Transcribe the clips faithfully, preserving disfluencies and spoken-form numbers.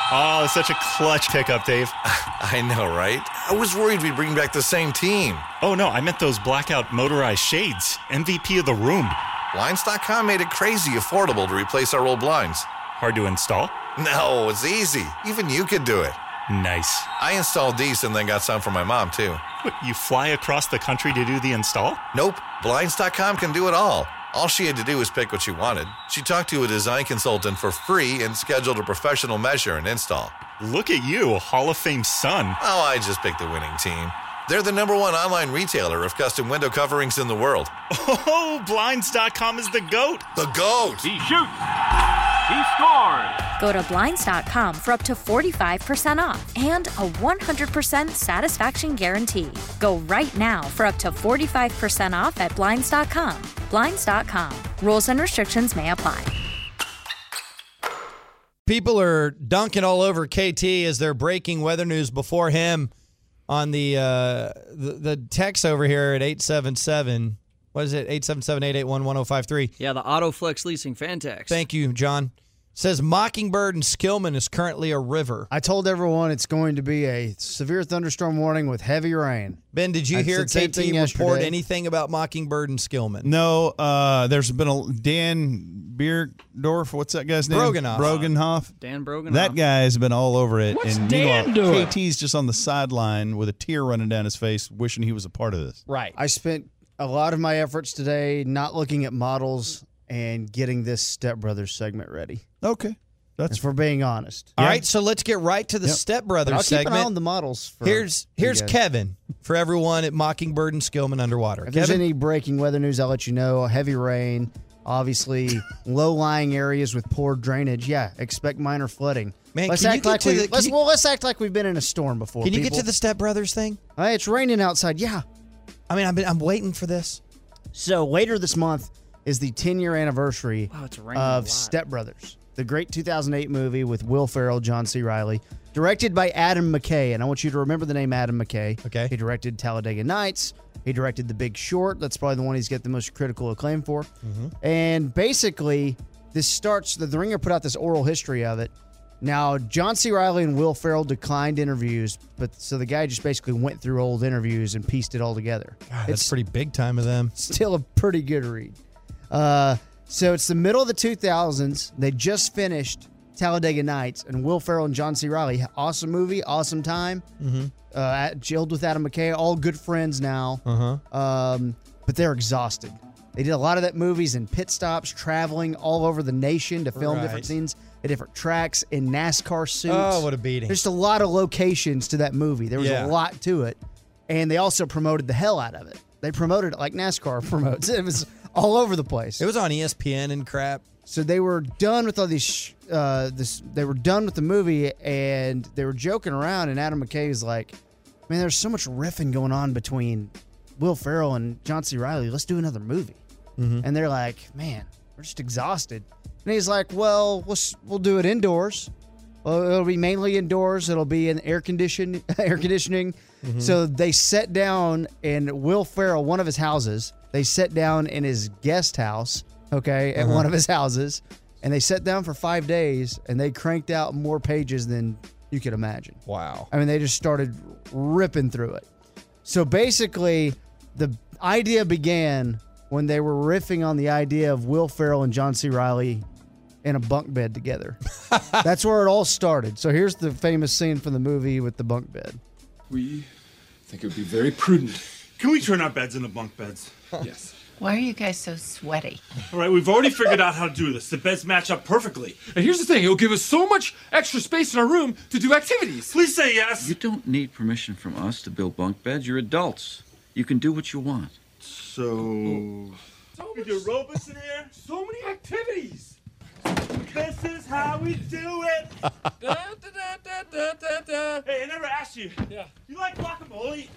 Oh, such a clutch pickup, Dave. I know, right? I was worried we'd bring back the same team. Oh, no, I meant those blackout motorized shades. M V P of the room. Blinds dot com made it crazy affordable to replace our old blinds. Hard to install? No, it's easy. Even you could do it. Nice. I installed these and then got some for my mom, too. What, you fly across the country to do the install? Nope. Blinds dot com can do it all. All she had to do was pick what she wanted. She talked to a design consultant for free and scheduled a professional measure and install. Look at you, a Hall of Fame son. Oh, I just picked the winning team. They're the number one online retailer of custom window coverings in the world. Oh, Blinds dot com is the GOAT. The GOAT! He shoots. He scores. Go to Blinds dot com for up to forty-five percent off and a one hundred percent satisfaction guarantee. Go right now for up to forty-five percent off at Blinds dot com. Blinds dot com. Rules and restrictions may apply. People are dunking all over K T as they're breaking weather news before him on the uh, the, the text over here at eight seven seven. What is it? eight seven seven, eight eight one, one oh five three. Yeah, the AutoFlex Leasing fan text. Thank you, John. Says Mockingbird and Skillman is currently a river. I told everyone it's going to be a severe thunderstorm warning with heavy rain. Ben, did you I hear said K same T thing report yesterday. anything about Mockingbird and Skillman? No, uh, there's been a Dan Beerdorf. What's that guy's name? Broganoff. Broganoff. Dan Broganoff. That guy's been all over it. What's and Dan meanwhile, doing? K T's just on the sideline with a tear running down his face, wishing he was a part of this. Right. I spent a lot of my efforts today not looking at models and getting this Step Brothers segment ready. Okay. That's If we're being honest. All Yeah. right, so let's get right to the Yep. Step But Brothers I'll keep an eye on segment. the models. For Here's you here's guys. Kevin for everyone at Mockingbird and Skillman Underwater. If there's Kevin? any breaking weather news, I'll let you know. Heavy rain, obviously low-lying areas with poor drainage. Yeah, expect minor flooding. Man, let's can you act get like to we the- can let's you- well let's act like we've been in a storm before. Can you get people. to the Step Brothers thing? Hey, it's raining outside. Yeah. I mean, I've been I'm waiting for this. So later this month is the ten-year anniversary Wow, it's raining a of lot. Step Brothers, the great two thousand eight movie with Will Ferrell, John C. Reilly, directed by Adam McKay. And I want you to remember the name Adam McKay. Okay. He directed Talladega Nights. He directed The Big Short. That's probably the one he's got the most critical acclaim for. And basically, this starts, the, the Ringer put out this oral history of it. Now, John C. Reilly and Will Ferrell declined interviews, but so the guy just basically went through old interviews and pieced it all together. God, that's pretty big time of them. Still a pretty good read. Uh, so it's the middle of the two thousands. They just finished Talladega Nights, and Will Ferrell and John C. Reilly. Awesome movie, awesome time. Mm-hmm. Uh, at- jailed with Adam McKay, all good friends now. Uh-huh. Um, but they're exhausted. They did a lot of that movies in pit stops, traveling all over the nation to film Right. different scenes at different tracks in NASCAR suits. Oh, what a beating. There's just a lot of locations to that movie. There was Yeah. a lot to it. And they also promoted the hell out of it. They promoted it like NASCAR promotes. It was all over the place. It was on E S P N and crap. So they were done with all these. Sh- uh, this they were done with the movie, and they were joking around. And Adam McKay was like, "Man, there's so much riffing going on between Will Ferrell and John C. Reilly. Let's do another movie." And they're like, "Man, we're just exhausted." And he's like, "Well, we'll s- we'll do it indoors. Well, it'll be mainly indoors. It'll be in air condition air conditioning." So they sat down in Will Ferrell, one of his houses. They sat down in his guest house, okay, at one of his houses, and they sat down for five days, and they cranked out more pages than you could imagine. Wow. I mean, they just started ripping through it. So basically, the idea began when they were riffing on the idea of Will Ferrell and John C. Reilly in a bunk bed together. That's where it all started. So here's the famous scene from the movie with the bunk bed. We think it would be very prudent. Can we turn our beds into bunk beds? Yes. Why are you guys so sweaty? All right, we've already figured out how to do this. The beds match up perfectly. And here's the thing, it'll give us so much extra space in our room to do activities. Please say yes. You don't need permission from us to build bunk beds. You're adults. You can do what you want. So... So We do aerobics in here. so many activities. This is how we do it. Da, da, da, da, da, da, da. Hey, I never asked you. Yeah. You like guacamole?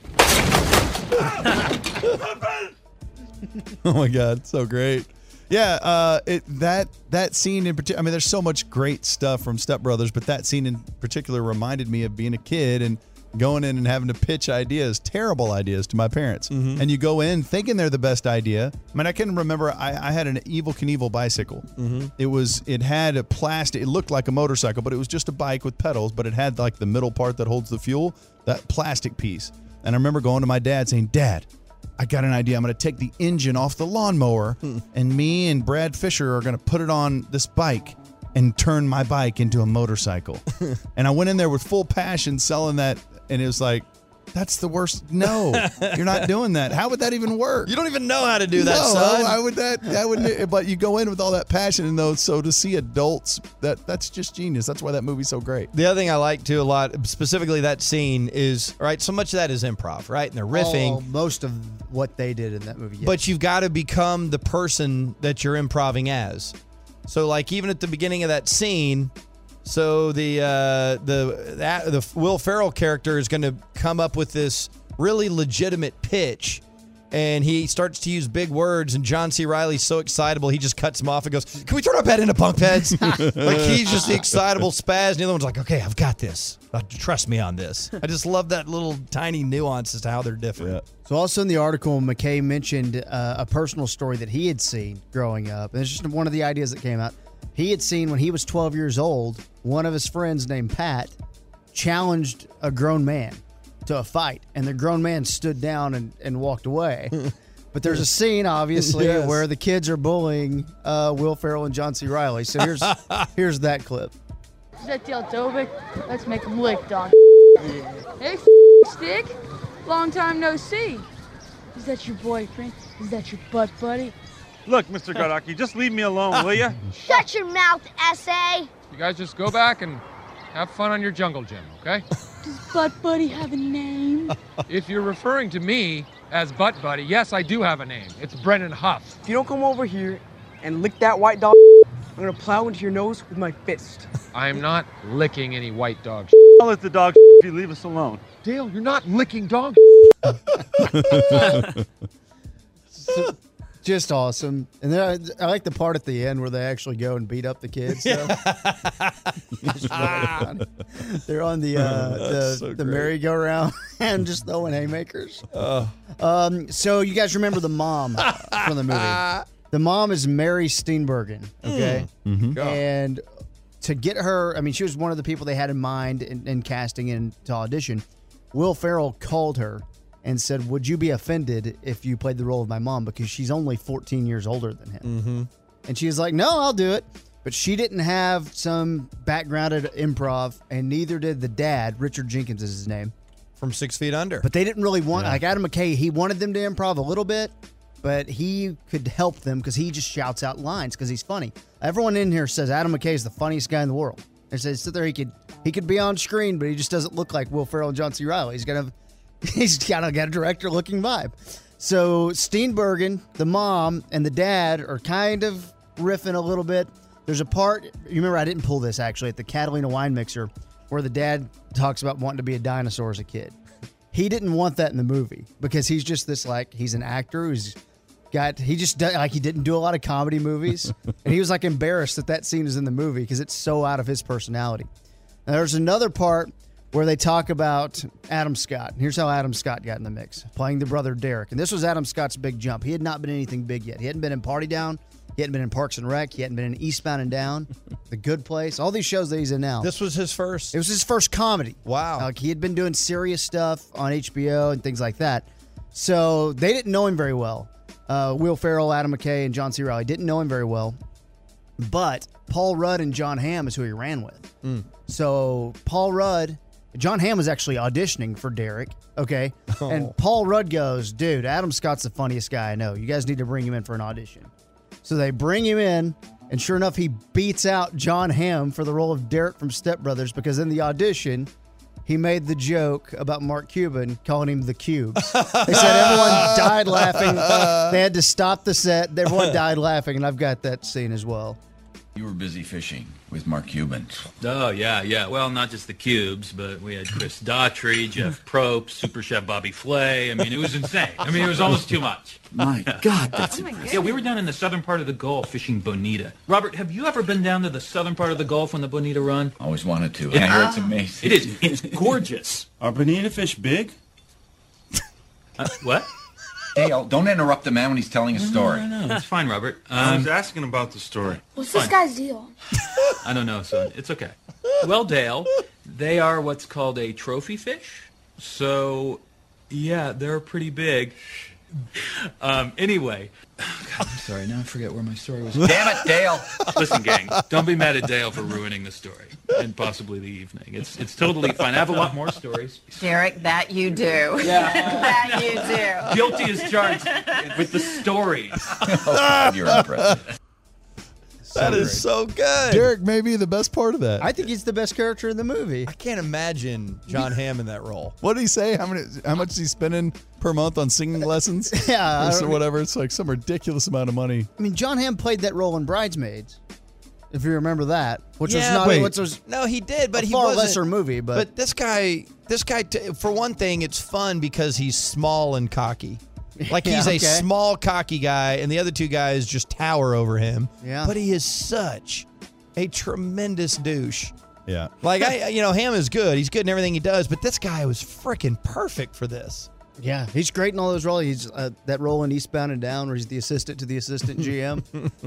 Oh my God, so great. Yeah, uh, it that that scene in particular. I mean, there's so much great stuff from Step Brothers, but that scene in particular reminded me of being a kid and going in and having to pitch ideas, terrible ideas to my parents. Mm-hmm. And you go in thinking they're the best idea. I mean, I can remember I, I had an Evel Knievel bicycle. Mm-hmm. It was, it had a plastic, it looked like a motorcycle, but it was just a bike with pedals, but it had like the middle part that holds the fuel, that plastic piece. And I remember going to my dad saying, Dad, I got an idea. I'm going to take the engine off the lawnmower hmm. and me and Brad Fisher are going to put it on this bike and turn my bike into a motorcycle. And I went in there with full passion selling that. And it was like, that's the worst. No, you're not doing that. How would that even work? You don't even know how to do that, no, son. I would that. That would. But you go in with all that passion, and though, so to see adults, that that's just genius. That's why that movie's so great. The other thing I like too a lot, specifically that scene, is right. So much of that is improv, right? And they're riffing. Oh, most of what they did in that movie. Yes. But you've got to become the person that you're improving as. So, like, even at the beginning of that scene. So the uh, the that, the Will Ferrell character is going to come up with this really legitimate pitch, and he starts to use big words. And John C. Reilly's so excitable, he just cuts him off and goes, "Can we turn our bed into bunk beds?" Like he's just the excitable spaz, and the other one's like, "Okay, I've got this. Uh, trust me on this." I just love that little tiny nuance as to how they're different. Yeah. So also in the article, McKay mentioned uh, a personal story that he had seen growing up, and it's just one of the ideas that came out. He had seen when he was twelve years old, one of his friends named Pat challenged a grown man to a fight, and the grown man stood down and, and walked away. But there's a scene, obviously, yes. where the kids are bullying uh, Will Ferrell and John C. Reilly. So here's here's that clip. Is that Deltovic? Let's make him lick, dog. Hey, stick. Long time no see. Is that your boyfriend? Is that your butt buddy? Look, Mister Garaki, just leave me alone, will ya? Shut your mouth, S A. You guys just go back and have fun on your jungle gym, okay? Does Butt Buddy have a name? If you're referring to me as Butt Buddy, yes, I do have a name. It's Brennan Huff. If you don't come over here and lick that white dog, I'm gonna plow into your nose with my fist. I am not licking any white dog. I'll let the dog if you leave us alone. Dale, you're not licking dog. So, just awesome. And then I, I like the part at the end where they actually go and beat up the kids. So. Really they're on the uh, the, so the merry-go-round and just throwing haymakers. Uh. Um, so you guys remember the mom from the movie. The mom is Mary Steenburgen, okay? Mm-hmm. And to get her, I mean, she was one of the people they had in mind in, in casting and to audition. Will Ferrell called her and said, would you be offended if you played the role of my mom? Because she's only fourteen years older than him. Mm-hmm. And she was like, no, I'll do it. But she didn't have some background at improv, and neither did the dad. Richard Jenkins is his name. From Six Feet Under. But they didn't really want, yeah. like Adam McKay, he wanted them to improv a little bit, but he could help them because he just shouts out lines because he's funny. Everyone in here says Adam McKay is the funniest guy in the world. They say, sit there, he could he could be on screen, but he just doesn't look like Will Ferrell and John C. Reilly. He's got a he's got a, got a director-looking vibe. So Steenburgen, the mom, and the dad are kind of riffing a little bit. There's a part, you remember I didn't pull this actually, at the Catalina Wine Mixer, where the dad talks about wanting to be a dinosaur as a kid. He didn't want that in the movie because he's just this, like, he's an actor who's got, he just, does, like, he didn't do a lot of comedy movies. And he was, like, embarrassed that that scene is in the movie because it's so out of his personality. Now, there's another part where they talk about Adam Scott. Here's how Adam Scott got in the mix, playing the brother Derek. And this was Adam Scott's big jump. He had not been anything big yet. He hadn't been in Party Down. He hadn't been in Parks and Rec. He hadn't been in Eastbound and Down, The Good Place, all these shows that he's in now. This was his first? It was his first comedy. Wow. Like, he had been doing serious stuff on H B O and things like that. So they didn't know him very well. Uh, Will Ferrell, Adam McKay, and John C. Reilly didn't know him very well. But Paul Rudd and John Hamm is who he ran with. Mm. So Paul Rudd, John Hamm was actually auditioning for Derek, okay? Oh. And Paul Rudd goes, dude, Adam Scott's the funniest guy I know. You guys need to bring him in for an audition. So they bring him in, and sure enough, he beats out John Hamm for the role of Derek from Step Brothers because in the audition, he made the joke about Mark Cuban calling him the Cubes. They said everyone died laughing. They had to stop the set. Everyone died laughing, and I've got that scene as well. You were busy fishing with Mark Cuban. Oh, yeah, yeah. Well, not just the cubes, but we had Chris Daughtry, Jeff Probst, Super Chef Bobby Flay. I mean, it was insane. I mean, it was almost too much. My God, that's oh impressive. Yeah, we were down in the southern part of the Gulf fishing bonita. Robert, have you ever been down to the southern part of the Gulf on the bonita run? Always wanted to. I hear it's amazing. It is. It's gorgeous. Are bonita fish big? Uh, what? Dale, don't interrupt the man when he's telling a story. No, no, no. It's fine, Robert. Um, I was asking about the story. What's this guy's deal? I don't know, son. It's okay. Well, Dale, they are what's called a trophy fish. So, yeah, they're pretty big. Um, anyway, oh, God, I'm sorry. Now I forget where my story was. Damn it, Dale. Listen, gang, don't be mad at Dale for ruining the story and possibly the evening. It's it's totally fine. I have a lot more stories. Derek, that you do. Yeah. That you do. Guilty as charged with the stories. Oh, you're impressive. That is so good. Derek may be the best part of that. I think he's the best character in the movie. I can't imagine John Hamm in that role. What did he say? How many? How much is he spending per month on singing lessons? Yeah, or so whatever. It's like some ridiculous amount of money. I mean, John Hamm played that role in Bridesmaids, if you remember that, which Yeah, was not wait. which was No, he did, but a he far wasn't, lesser movie. But, But this guy, this guy, t- for one thing, it's fun because he's small and cocky. Like Yeah, he's a okay. small, cocky guy, and the other two guys just tower over him. Yeah. But he is such a tremendous douche. Yeah. Like I, you know, Ham is good. He's good in everything he does, but this guy was freaking perfect for this. yeah, he's great in all those roles. He's uh, that role in Eastbound and Down, where he's the assistant to the assistant G M.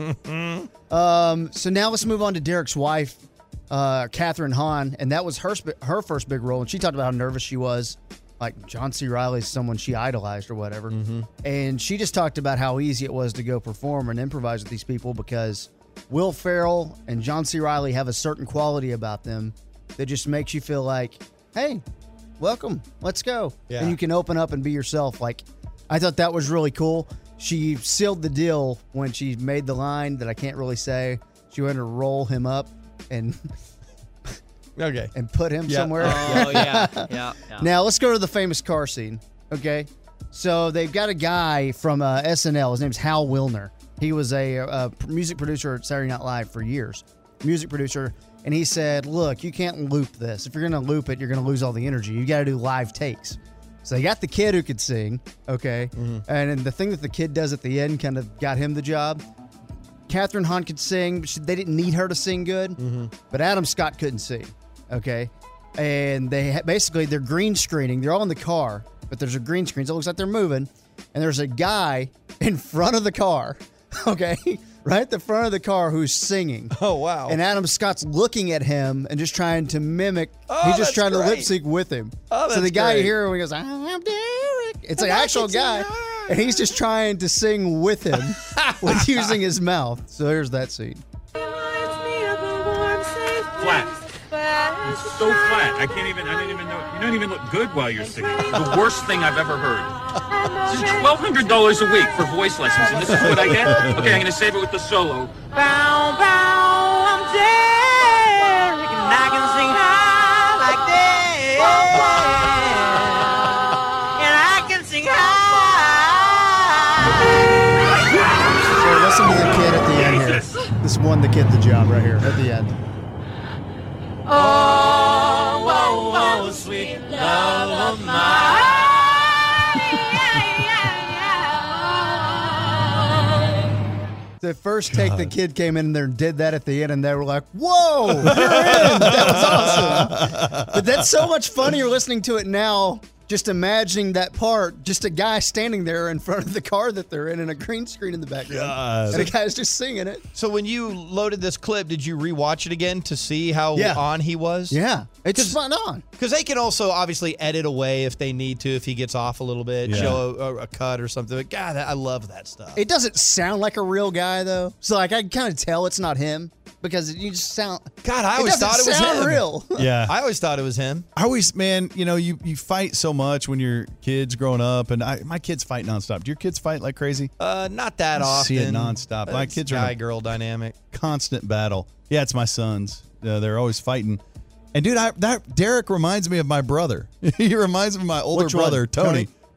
um, so now let's move on to Derek's wife, uh, Catherine Hahn, and that was her sp- her first big role. And she talked about how nervous she was. Like John C. Reilly's someone she idolized or whatever. And she just talked about how easy it was to go perform and improvise with these people because Will Ferrell and John C. Reilly have a certain quality about them that just makes you feel like, hey, welcome, let's go. Yeah. And you can open up and be yourself. Like, I thought that was really cool. She sealed the deal when she made the line that I can't really say. She went to roll him up and Okay. and put him Yeah. somewhere. Oh, yeah. Yeah. yeah. Now let's go to the famous car scene. Okay, so they've got a guy from uh, S N L. His name's Hal Wilner. He was a, a music producer at Saturday Night Live for years. Music producer, and he said, "Look, you can't loop this. If you're going to loop it, you're going to lose all the energy. You got to do live takes." So they got the kid who could sing. Okay, and then the thing that the kid does at the end kind of got him the job. Catherine Hahn could sing, but she, they didn't need her to sing good. But Adam Scott couldn't sing. Okay, and they ha- basically they're green screening. They're all in the car, but there's a green screen, so it looks like they're moving. And there's a guy in front of the car, okay, right at the front of the car who's singing. Oh, wow. And Adam Scott's looking at him and just trying to mimic. Oh, he's that's just trying to great. lip sync with him. Oh, so the that's guy great. here when he goes, "I'm Derek," it's an And I actual can sing guy, high. and he's just trying to sing with him with using his mouth. So here's that scene. Flat. It's so flat. I can't even. I don't even know. You don't even look good while you're singing. The worst thing I've ever heard. This is twelve hundred dollars a week for voice lessons, and this is what I get. Okay, I'm gonna save it with the solo. Bow, bow, I'm Derek, and I can sing high like this. And I can sing high. So listen to the kid at the end here. This won the kid the job right here at the end. Oh, whoa, whoa, sweet love of mine. The first take, the kid came in there and did that at the end, and they were like, "Whoa, you're in!" That was awesome. But that's so much funnier listening to it now. Just imagining that part, just a guy standing there in front of the car that they're in, and a green screen in the background, God. and a guy's just singing it. So when you loaded this clip, did you rewatch it again to see how Yeah. on he was? Yeah, it's fun on. Because they can also obviously edit away if they need to, if he gets off a little bit, Yeah. show a, a cut or something. But God, I love that stuff. It doesn't sound like a real guy though, so like I can kind of tell it's not him because you just sound. God, I it always doesn't thought it was sound him. real. Yeah. I always thought it was him. I always, man, you know, you, you fight so much when you're kids growing up, and I, my kids fight nonstop. Do your kids fight like crazy? Uh, not that I often. see it nonstop. My It's kids are in a guy girl dynamic. constant battle. Yeah, it's my sons. Uh, they're always fighting. And dude, I, that Derek reminds me of my brother. He reminds me of my older Which one? brother, Tony. Tony?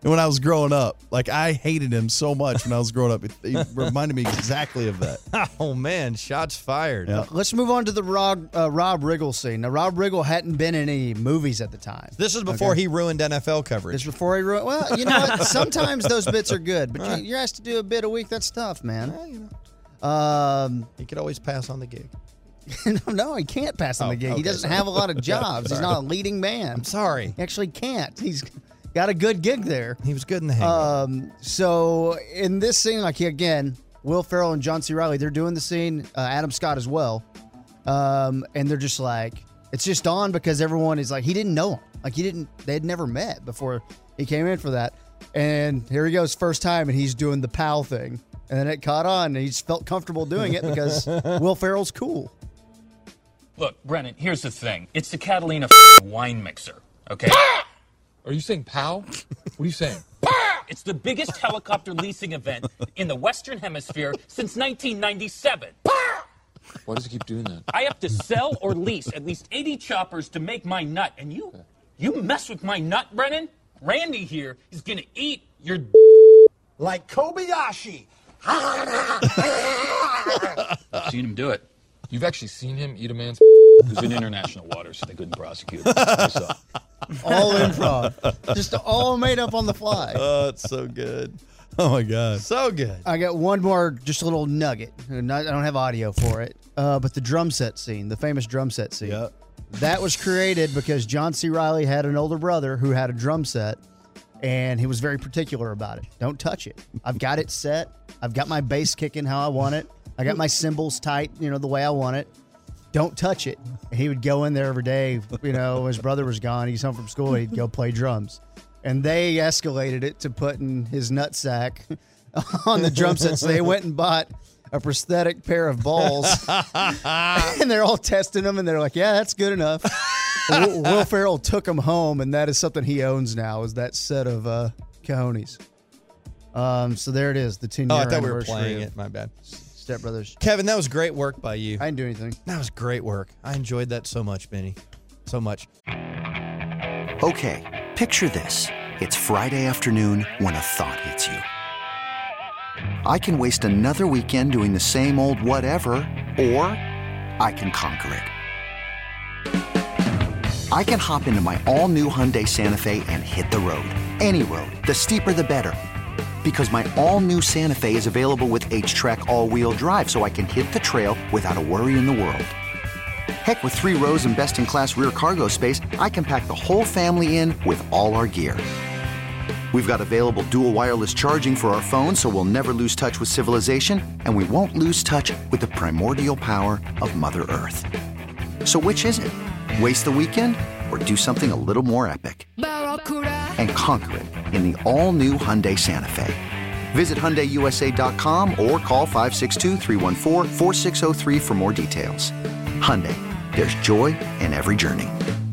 when I was growing up. Like, I hated him so much when I was growing up. It, it reminded me exactly of that. Oh, man. Shots fired. Yeah. Let's move on to the Rob, uh, Rob Riggle scene. Now, Rob Riggle hadn't been in any movies at the time. This is before Okay. he ruined N F L coverage. This is before he ruined. Well, you know what? Sometimes those bits are good, but you, you're asked to do a bit a week. That's tough, man. Well, you know. Um, he could always pass on the gig. no, no, he can't pass on Oh, the gig. okay, he doesn't sorry. have a lot of jobs. He's Sorry. not a leading man. I'm sorry. He actually can't. He's got a good gig there. He was good in the hang. Um, so in this scene, like again, Will Ferrell and John C. Reilly, they're doing the scene. Uh, Adam Scott as well, um, and they're just like, it's just on because everyone is like, he didn't know him, like he didn't, they had never met before he came in for that, and here he goes, first time, and he's doing the pal thing, and then it caught on, and he just felt comfortable doing it because Will Ferrell's cool. Look, Brennan, here's the thing. It's the Catalina wine mixer, okay? Are you saying pow? What are you saying? It's the biggest helicopter leasing event in the Western Hemisphere since nineteen ninety-seven. Why does he keep doing that? I have to sell or lease at least eighty choppers to make my nut, and you, you mess with my nut, Brennan? Randy here is gonna eat your like Kobayashi. I've seen him do it. You've actually seen him eat a man's It was in international waters, so they couldn't prosecute him. I saw. All improv, just all made up on the fly. Oh, it's so good. Oh, my God. So good. I got one more, just a little nugget. Not- I don't have audio for it, uh, but the drum set scene, the famous drum set scene. Yep. That was created because John C. Reilly had an older brother who had a drum set, and he was very particular about it. Don't touch it. I've got it set. I've got my bass kicking how I want it. I got my cymbals tight, you know, the way I want it. Don't touch it. And he would go in there every day, you know, his brother was gone. He's home from school. He'd go play drums. And they escalated it to putting his nutsack on the drum set. So they went and bought a prosthetic pair of balls. And they're all testing them, and they're like, yeah, that's good enough. Will, Will Ferrell took them home, and that is something he owns now, is that set of uh, cojones. Um, so there it is, the ten-year Oh, I thought we were anniversary playing of it. My bad. Step Brothers. Kevin, that was great work by you. I didn't do anything. That was great work. I enjoyed that so much, Benny. So much. Okay, picture this. It's Friday afternoon when a thought hits you. I can waste another weekend doing the same old whatever, or I can conquer it. I can hop into my all-new Hyundai Santa Fe and hit the road. Any road. The steeper, the better. Because my all-new Santa Fe is available with H-Track all-wheel drive, so I can hit the trail without a worry in the world. Heck, with three rows and best-in-class rear cargo space, I can pack the whole family in with all our gear. We've got available dual wireless charging for our phones, so we'll never lose touch with civilization, and we won't lose touch with the primordial power of Mother Earth. So which is it? Waste the weekend or do something a little more epic? And conquer it in the all-new Hyundai Santa Fe. Visit Hyundai U S A dot com or call five six two, three one four, four six zero three for more details. Hyundai, there's joy in every journey.